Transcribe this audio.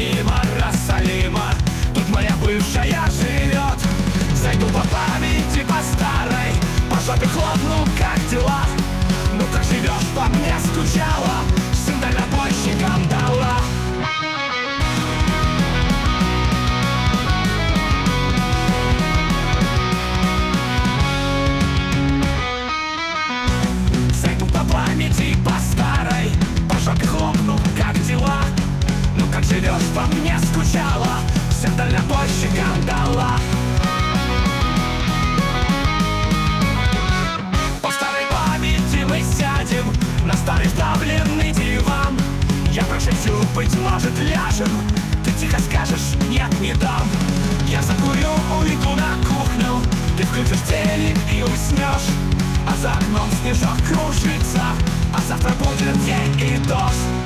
мимо Иерусалима. Тут моя бывшая живет. Зайду по памяти по старой, по жопе хлопну, как дела. Ну как живешь, по мне скучала, сын дальнобойщикам дала. Зайду по памяти по старой, по жопе хлопну, как дела. Ну как живешь, по мне скучала, сын дальнобойщикам дала. На старый вдавленный диван я прошепчу, быть может, ляжем. Ты тихо скажешь, нет, не дам. Я закурю, уйду на кухню. Ты включишь телек и уснешь. А за окном снежок кружится, а завтра будет день и дождь.